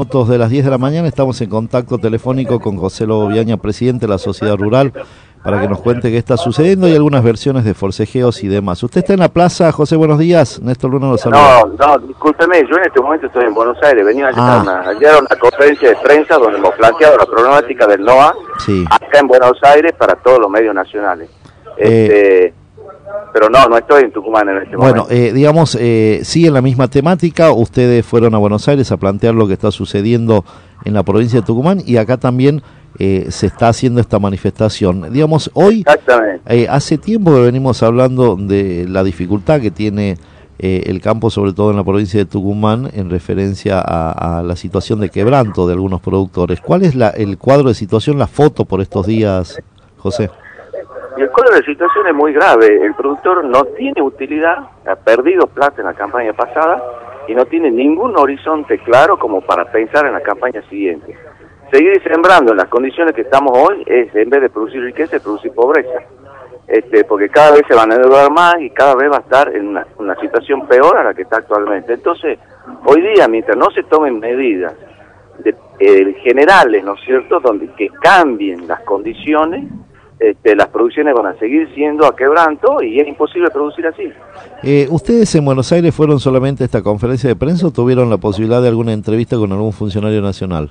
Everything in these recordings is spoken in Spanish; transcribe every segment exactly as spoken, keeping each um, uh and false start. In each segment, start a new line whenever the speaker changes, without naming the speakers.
Minutos de las diez de la mañana estamos en contacto telefónico con José Lobo Viaña, presidente de la Sociedad Rural, para que nos cuente qué está sucediendo y algunas versiones de forcejeos y demás. Usted está en la plaza, José, buenos días. Néstor Luna lo saluda.
No, no, discúlpeme, yo en este momento estoy en Buenos Aires. Venía ayer,
Ah.
a una, ayer a una conferencia de prensa donde hemos planteado la problemática del NOA
Sí.
acá en Buenos Aires para todos los medios nacionales. Este,
Eh,
pero no, no estoy en Tucumán en este
Bueno,
momento.
eh, digamos, eh, sigue la misma temática. Ustedes fueron a Buenos Aires a plantear lo que está sucediendo en la provincia de Tucumán y acá también eh, se está haciendo esta manifestación. Digamos, hoy,
Exactamente.
eh, hace tiempo que venimos hablando de la dificultad que tiene eh, el campo, sobre todo en la provincia de Tucumán, en referencia a, a la situación de quebranto de algunos productores. ¿Cuál es la, el cuadro de situación, la foto por estos días, José?
Y el cuadro de situación es muy grave. El productor no tiene utilidad, ha perdido plata en la campaña pasada y no tiene ningún horizonte claro como para pensar en la campaña siguiente. Seguir sembrando en las condiciones que estamos hoy es, en vez de producir riqueza, es producir pobreza. Este, porque cada vez se van a endeudar más y cada vez va a estar en una, una situación peor a la que está actualmente. Entonces, hoy día, mientras no se tomen medidas de, eh, generales, ¿no es cierto?, donde que cambien las condiciones, Este, las producciones van a seguir siendo a quebranto y es imposible producir así.
Eh, ¿Ustedes en Buenos Aires fueron solamente a esta conferencia de prensa o tuvieron la posibilidad de alguna entrevista con algún funcionario nacional?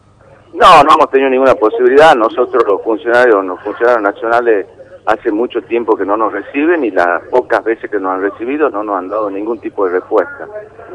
No, no hemos tenido ninguna posibilidad. Nosotros los funcionarios, los funcionarios nacionales hace mucho tiempo que no nos reciben y las pocas veces que nos han recibido no nos han dado ningún tipo de respuesta.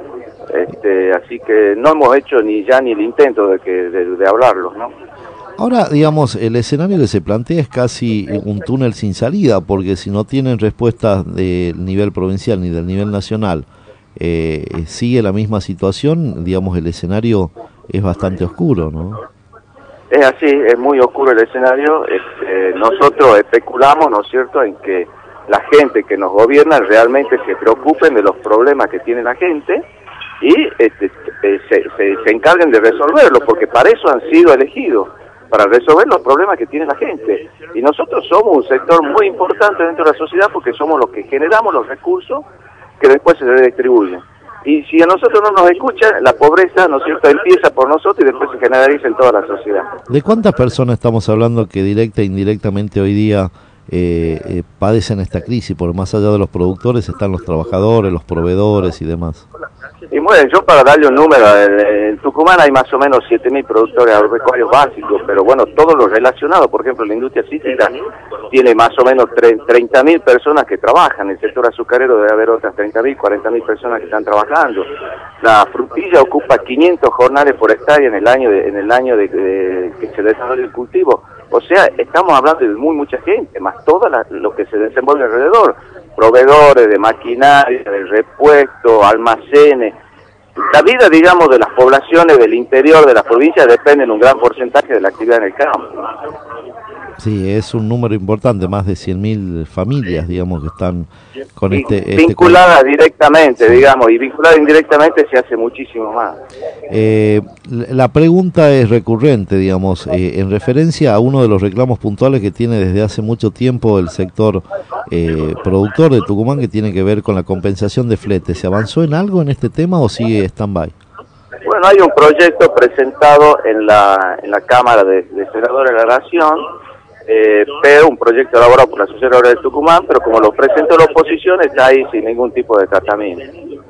Este, así que no hemos hecho ni ya ni el intento de, que, de, de hablarlos, ¿no?
Ahora, digamos, el escenario que se plantea es casi un túnel sin salida, porque si no tienen respuestas del nivel provincial ni del nivel nacional, eh, sigue la misma situación, digamos, el escenario es bastante oscuro, ¿no?
Es así, es muy oscuro el escenario. Este, nosotros especulamos, ¿no es cierto?, en que la gente que nos gobierna realmente se preocupen de los problemas que tiene la gente y este, eh, se, se, se encarguen de resolverlos, porque para eso han sido elegidos, para resolver los problemas que tiene la gente. Y nosotros somos un sector muy importante dentro de la sociedad porque somos los que generamos los recursos que después se redistribuyen. Y si a nosotros no nos escuchan, la pobreza, ¿no es cierto?, empieza por nosotros y después se generaliza en toda la sociedad.
¿De cuántas personas estamos hablando que directa e indirectamente hoy día eh, eh, padecen esta crisis? Porque más allá de los productores están los trabajadores, los proveedores y demás.
Y bueno, yo para darle un número, en, en Tucumán hay más o menos siete mil productores agropecuarios básicos, pero bueno, todos los relacionados, por ejemplo, la industria cítrica tiene más o menos treinta mil personas que trabajan, el sector azucarero debe haber otras treinta mil, cuarenta mil personas que están trabajando, la frutilla ocupa quinientos jornales por hectárea en el año de, en el año de, de que se desarrolla el cultivo, o sea, estamos hablando de muy mucha gente, más todo la, lo que se desenvuelve alrededor, proveedores de maquinaria, de repuesto, almacenes. La vida, digamos, de las poblaciones del interior de las provincias depende en un gran porcentaje de la actividad en el campo.
Sí, es un número importante, más de cien mil familias, digamos, que están con
Y
este...
vinculadas
este...
directamente, sí, digamos, y vinculadas indirectamente se hace muchísimo más.
Eh, la pregunta es recurrente, digamos, eh, en referencia a uno de los reclamos puntuales que tiene desde hace mucho tiempo el sector eh, productor de Tucumán, que tiene que ver con la compensación de flete. ¿Se avanzó en algo en este tema o sigue stand-by?
Bueno, hay un proyecto presentado en la, en la Cámara de, de Senadores de la Nación, eh, pero un proyecto elaborado por la Sociedad Rural de Tucumán, pero como lo presentó la oposición, está ahí sin ningún tipo de tratamiento.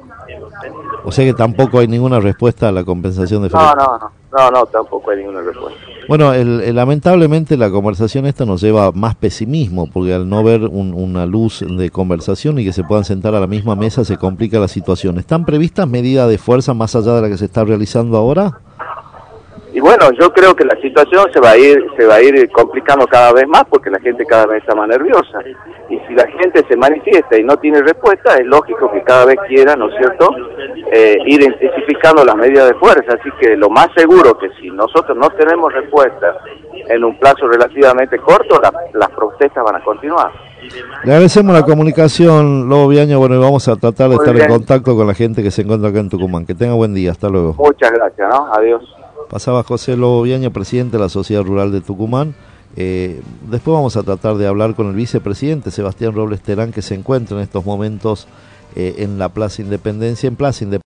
O sea que tampoco hay ninguna respuesta a la compensación de flete.
No, no, no, no, no, tampoco hay ninguna respuesta.
Bueno, el, el, lamentablemente la conversación esta nos lleva a más pesimismo, porque al no ver un, una luz de conversación y que se puedan sentar a la misma mesa se complica la situación. ¿Están previstas medidas de fuerza más allá de la que se está realizando ahora?
Y bueno, yo creo que la situación se va a ir se va a ir complicando cada vez más porque la gente cada vez está más nerviosa. Y si la gente se manifiesta y no tiene respuesta, es lógico que cada vez quiera, ¿no es cierto?, eh, ir intensificando las medidas de fuerza. Así que lo más seguro que si nosotros no tenemos respuesta en un plazo relativamente corto, la, las protestas van a continuar.
Le agradecemos la comunicación, Lobo Viaña. Bueno, y vamos a tratar de
Muy
estar
bien.
en contacto con la gente que se encuentra acá en Tucumán. Que tenga buen día, hasta luego.
Muchas gracias, ¿no? Adiós.
Pasaba José Lobo Viaña, presidente de la Sociedad Rural de Tucumán. Eh, después vamos a tratar de hablar con el vicepresidente Sebastián Robles Terán, que se encuentra en estos momentos eh, en la Plaza Independencia, en Plaza Independencia.